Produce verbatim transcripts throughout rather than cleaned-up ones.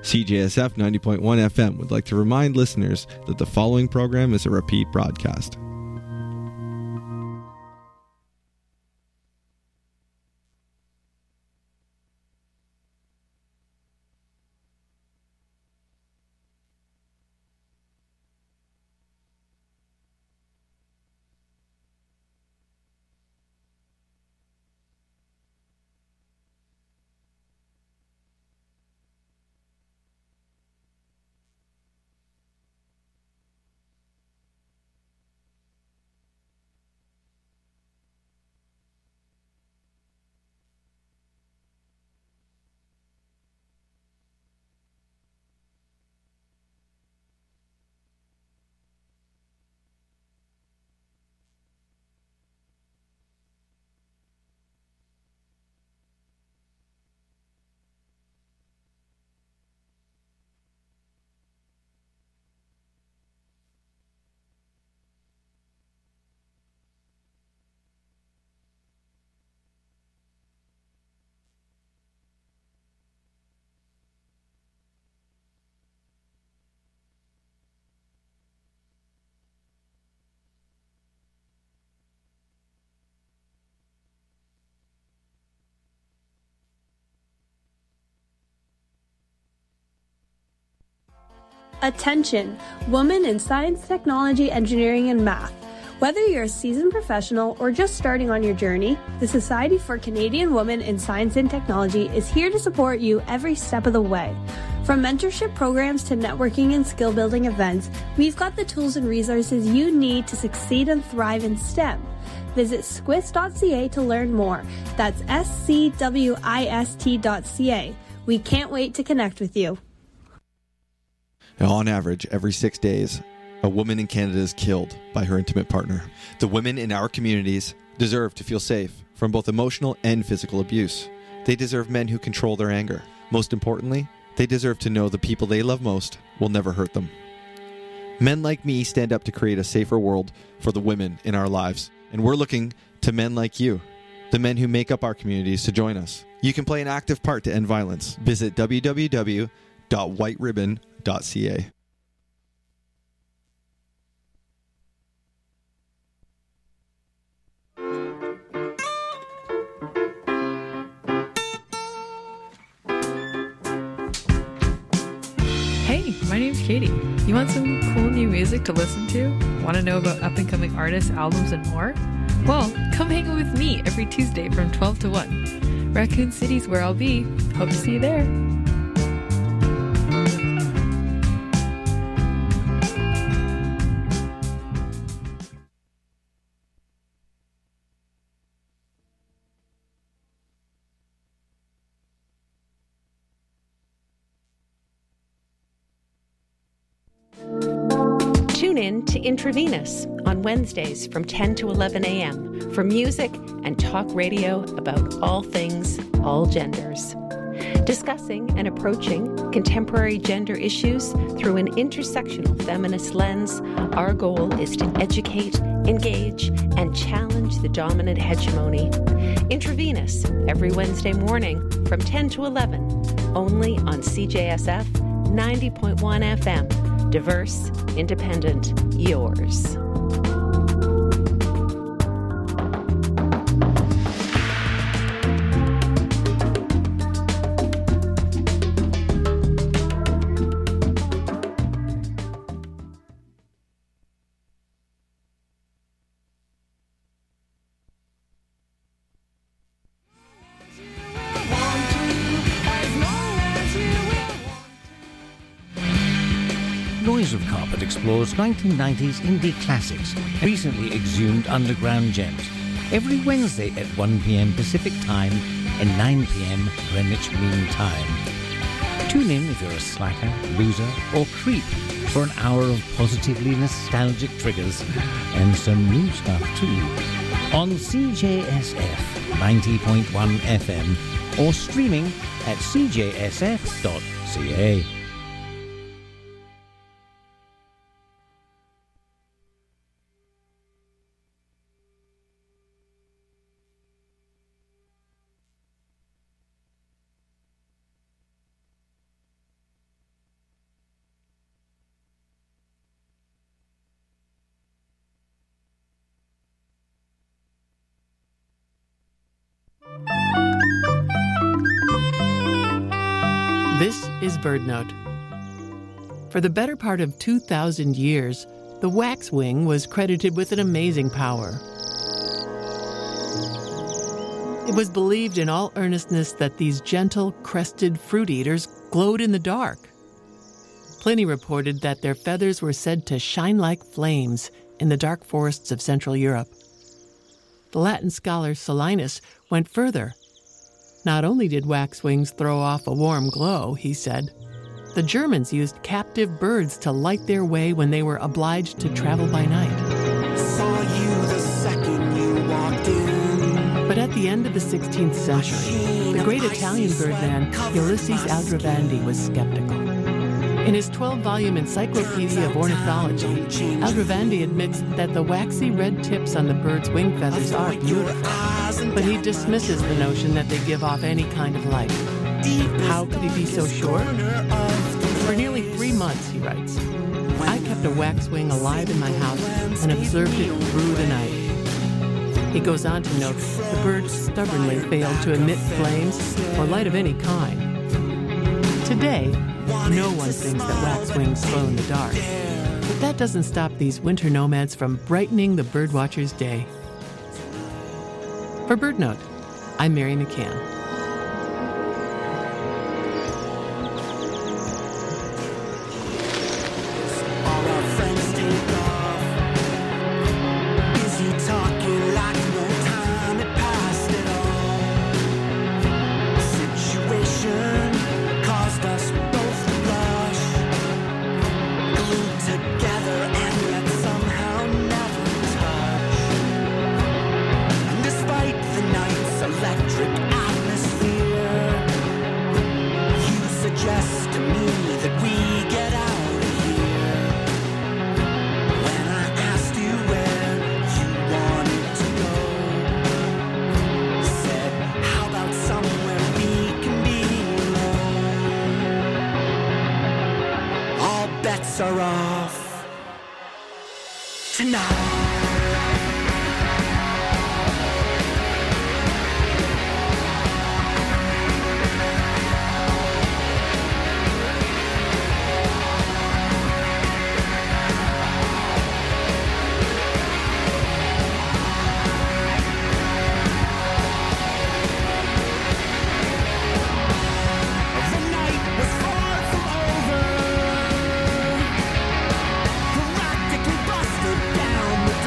C J S F ninety point one F M would like to remind listeners that the following program is a repeat broadcast. Attention, women in science, technology, engineering, and math. Whether you're a seasoned professional or just starting on your journey, the Society for Canadian Women in Science and Technology is here to support you every step of the way. From mentorship programs to networking and skill-building events, we've got the tools and resources you need to succeed and thrive in STEM. Visit squist dot c a to learn more. That's S C W I S T dot C A. We can't wait to connect with you. Now, on average, every six days, a woman in Canada is killed by her intimate partner. The women in our communities deserve to feel safe from both emotional and physical abuse. They deserve men who control their anger. Most importantly, they deserve to know the people they love most will never hurt them. Men like me stand up to create a safer world for the women in our lives, and we're looking to men like you, the men who make up our communities, to join us. You can play an active part to end violence. Visit w w w dot white ribbon dot c a. Hey, my name's Katie. You want some cool new music to listen to? Want to know about up-and-coming artists, albums, and more? Well, come hang out with me every Tuesday from twelve to one. Raccoon City's where I'll be. Hope to see you there. Tune in to Intravenous on Wednesdays from ten to eleven a.m. for music and talk radio about all things, all genders. Discussing and approaching contemporary gender issues through an intersectional feminist lens, our goal is to educate, engage, and challenge the dominant hegemony. Intravenous every Wednesday morning from ten to eleven, only on C J S F ninety point one F M. Diverse, independent, yours. Noise of Carpet explores nineteen nineties indie classics, recently exhumed underground gems, every Wednesday at one p.m. Pacific Time and nine p.m. Greenwich Mean Time. Tune in if you're a slacker, loser, or creep for an hour of positively nostalgic triggers and some new stuff too on C J S F ninety point one F M or streaming at c j s f dot c a. This is BirdNote. For the better part of two thousand years, the waxwing was credited with an amazing power. It was believed in all earnestness that these gentle, crested fruit eaters glowed in the dark. Pliny reported that their feathers were said to shine like flames in the dark forests of Central Europe. The Latin scholar Solinus went further. Not only did waxwings throw off a warm glow, he said, the Germans used captive birds to light their way when they were obliged to travel by night. Saw you the second you walked in. But at the end of the sixteenth century, the great Italian birdman Ulysses Aldrovandi was skeptical. In his twelve-volume Encyclopedia of Ornithology, Aldrovandi admits that the waxy red tips on the bird's wing feathers are beautiful, but he dismisses the notion that they give off any kind of light. How could he be so sure? For nearly three months, he writes, I kept a waxwing alive in my house and observed it through the night. He goes on to note the bird stubbornly failed to emit flames or light of any kind. Today, no one thinks that waxwings glow in the dark, but that doesn't stop these winter nomads from brightening the birdwatcher's day. For BirdNote, I'm Mary McCann. All our friends take off, busy talking like no time had passed at all. Situation caused us both to blush, glued together and yet somehow never touch. And despite the night's electric atmosphere, you suggest to me that we get out of here. When I asked you where you wanted to go, you said, how about somewhere we can be alone? All bets are off tonight. The night was far from over. Practically busted down the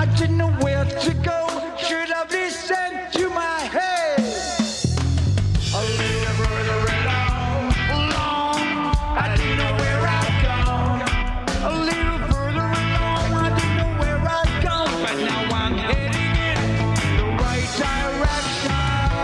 I didn't know where to go. Should have listened to my head. A little further along, along. I didn't know where I'd gone. A little further along, I didn't know where I'd gone. But now I'm heading in the right direction.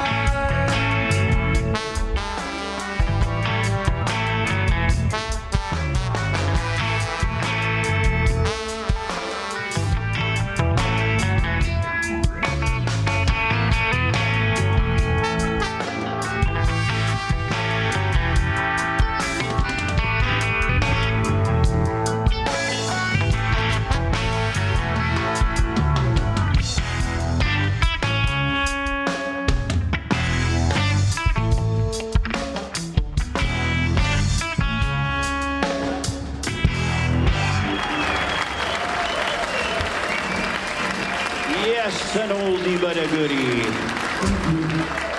Yes, an oldie but a goodie.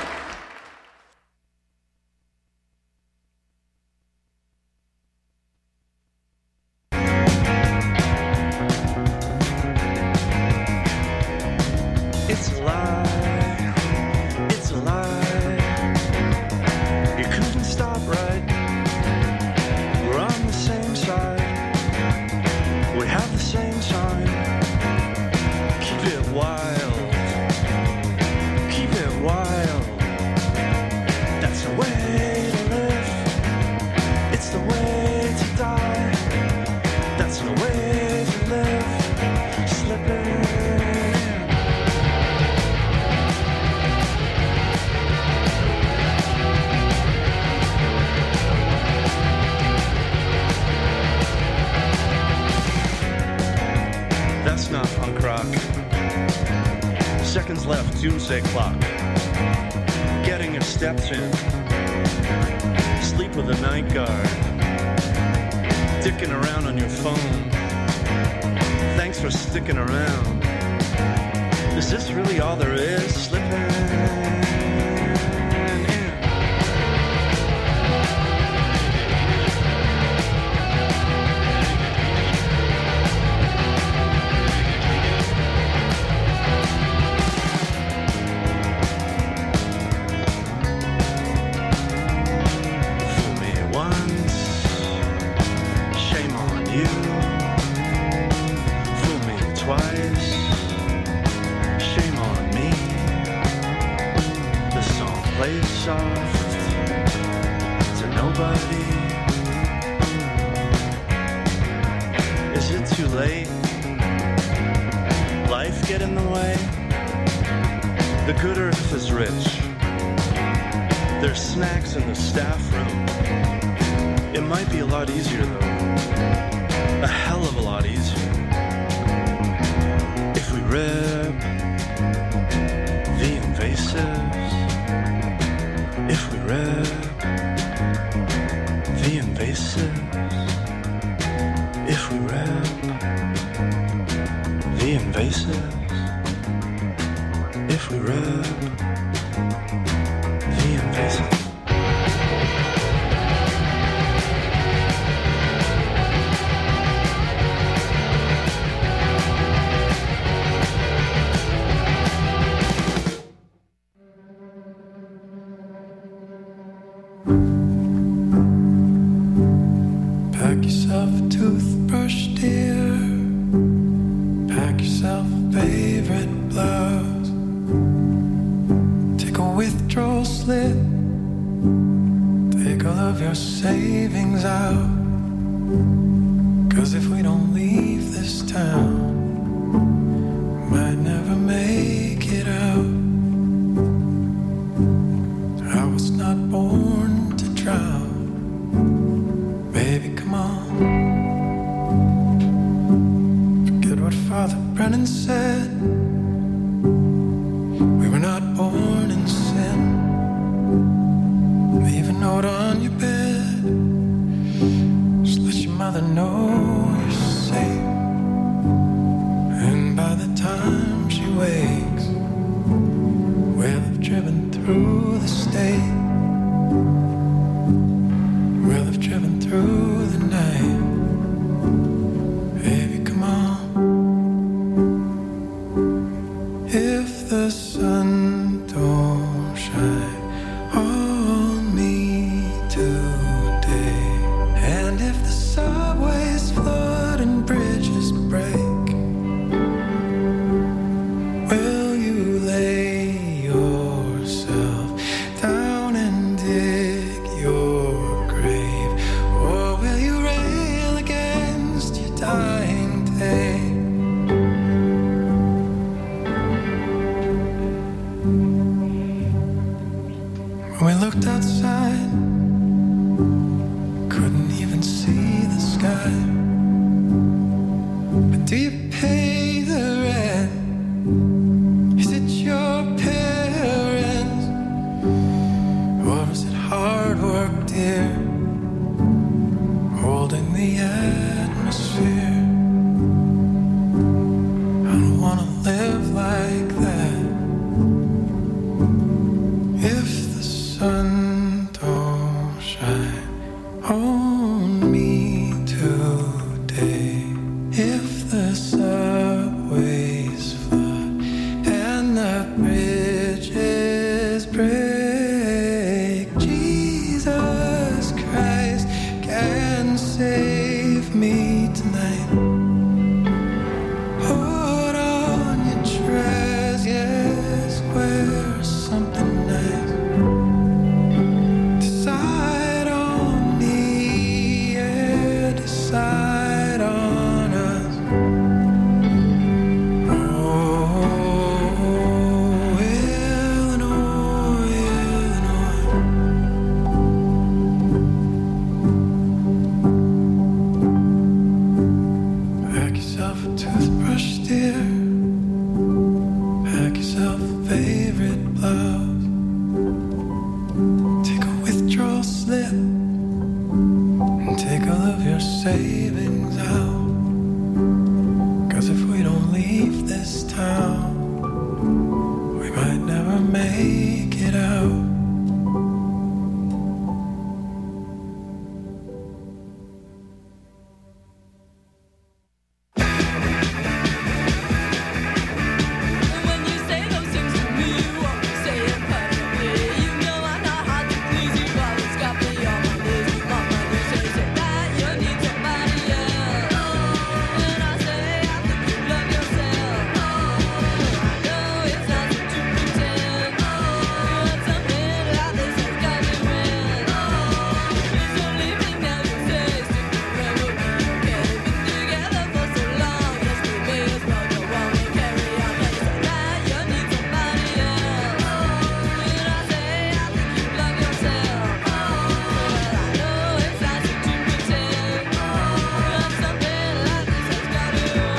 It's a lie, it's a lie. You couldn't stop right. We're on the same side. We have the same sign. Keep it wild, keep it wild. That's the way to live. It's the way to die. That's the way to live. Slipping. That's not punk rock. Seconds left, doomsday clock. Getting your steps in. Sleep with a night guard. Dicking around on your phone. Thanks for sticking around. Is this really all there is? Slipping in. In the staff room. It might be a lot easier though. A hell of a lot easier. If we rip the invasives. If we rip the invasives. If we rip the invasives. If we rip the invasives. Pack yourself a toothbrush, dear. Pack yourself a favorite blouse. Take a withdrawal slip. Take all of your savings out. 'Cause if we don't leave this town, might never make it out. I was not born to drown. Baby, come on. Forget what Father Brennan said. We were not born in sin. Leave a note on your bed. Just let your mother know you're safe. And by the time she wakes, we'll have driven through the state. We'll have driven through the night. Baby, come on. Looked outside, couldn't even see the sky. But do you pay the rent? Is it your parents? Or was it hard work, dear? Holding the atmosphere. I don't wanna live like that. If the sun don't shine on me today, if the subways flood and the bridges break, Jesus Christ can save me tonight. Hold on your dress, yes, wear something nice. Decide on me, yeah, decide on us. Oh, Illinois, Illinois. Pack yourself a toothbrush, dear. Pack yourself a favorite blouse. Take a withdrawal slip and take all of your savings out. 'Cause if we don't leave this town, we might never make it out. When you say those things to me, you won't say it perfectly. You know I know how to please you, but it's got me on my knees. Mama, you say, say that you need somebody else. And I say, I think you love yourself. I know it's not so to pretend. But something like this has got you in. It's only me now you say, stick around with me, okay? Been together for so long, yes, we may as well go on and carry on. But you say that you need somebody else. And I say, I think you love yourself. But I know it's not so to pretend. But something like this has got you in.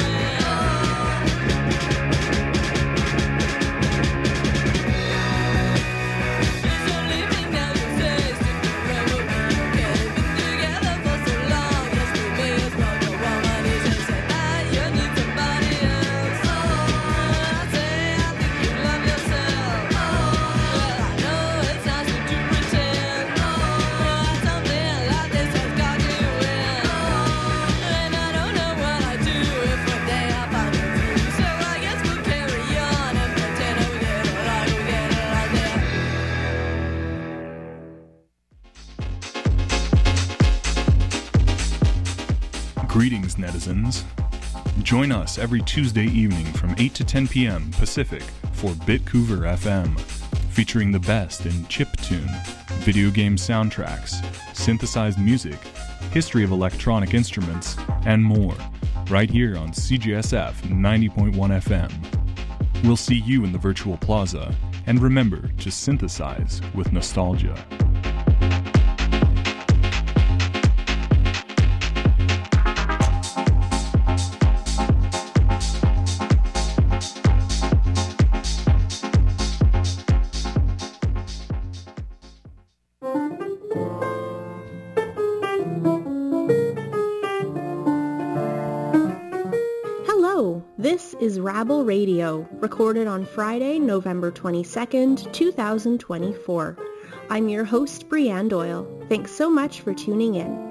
It's only me now you say, stick around with me, okay? Been together for so long, yes, we may as well go on. And he say, say that you need somebody else. And I say, I think you love yourself. But I know it's not so to pretend. But something like this has got you in. And I don't know what I'd do if one day I found you through. So I guess we'll carry on and pretend we get along, we get along there. Greetings, netizens. Join us every Tuesday evening from eight to ten p.m. Pacific for Bitcouver F M, featuring the best in chiptune, video game soundtracks, synthesized music, history of electronic instruments, and more, right here on C G S F ninety point one F M. We'll see you in the virtual plaza, and remember to synthesize with nostalgia. Hello, this is Rabble Radio, recorded on Friday, November twenty-second, two thousand twenty-four. I'm your host, Brianne Doyle. Thanks so much for tuning in.